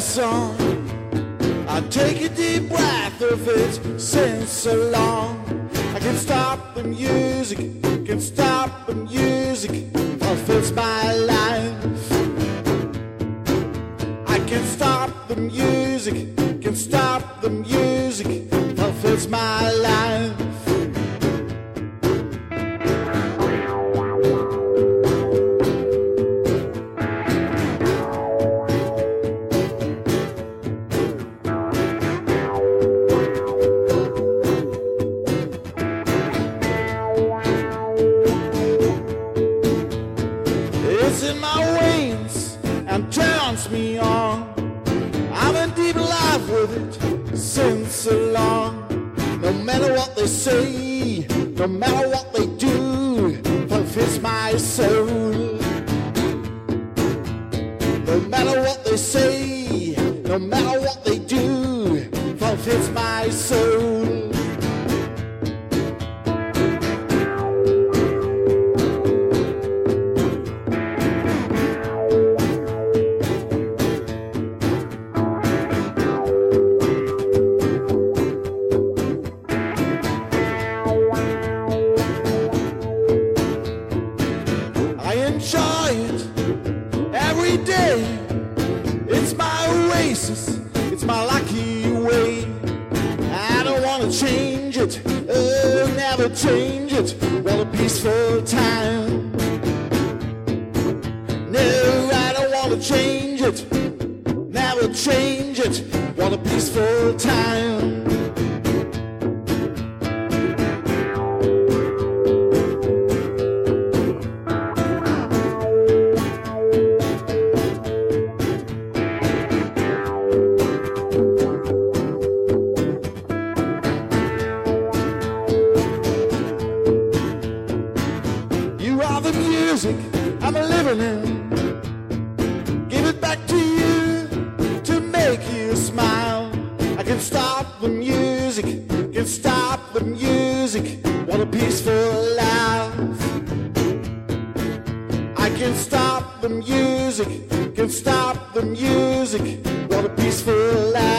song. I take a deep breath of it since so long. I can't stop the music, can't stop the music, fulfills my life. I can't stop the music, can't stop the music, fulfills my life. It's in my veins and turns me on. I'm in deep love with it since so long. No matter what they say, no matter what they do, fulfills my soul. No matter what they say, no matter what they do, fulfills my soul. I enjoy it every day. It's my oasis, it's my lucky way. I don't want to change it, oh, never change it. What a peaceful time. No, I don't want to change it, never change it. What a peaceful time. You are the music I'm living in. Give it back to you to make you smile. I can stop the music, can stop the music. What a peaceful life. I can stop the music, can stop the music. What a peaceful life.